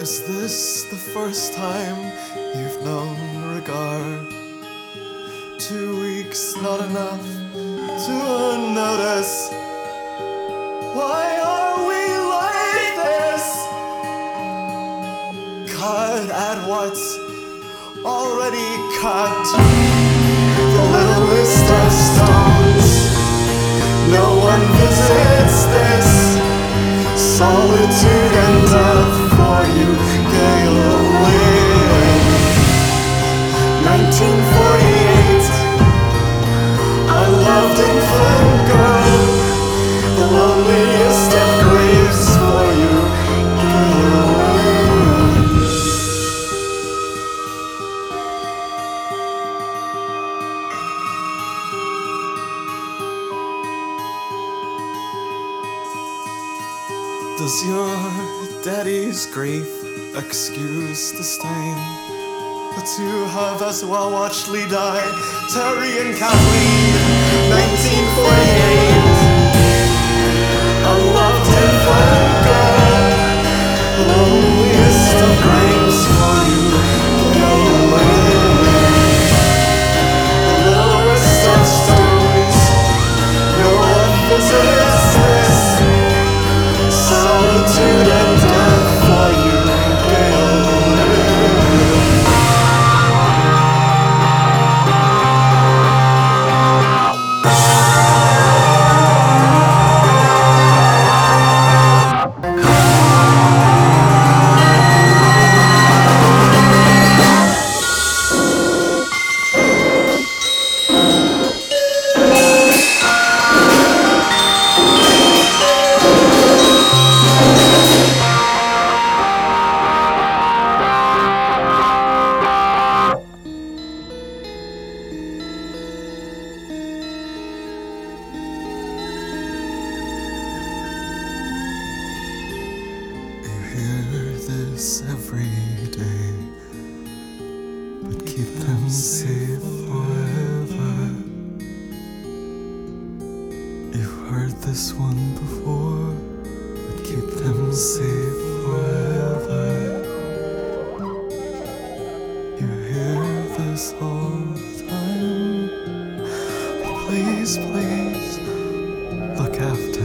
Is this the first time you've known regard? 2 weeks not enough to notice. Why are we like this? Cut at what's already cut. The littlest of stones. No one visits this. Solitude and death for you, Galen. 1948, unloved infant girl. The loneliest of graves for you, Galen. Does your daddy's grief excuse the stain? The two have as well watched Lee die, Terry and Kathleen, 1948. Unloved infant girl, the loneliest of graves for you, Galen. The lowest of stones, no one visits this. Solitude and death for you, every day, but keep them safe forever. You've heard this one before, but keep them safe forever. You hear this all the time, but please, please, look after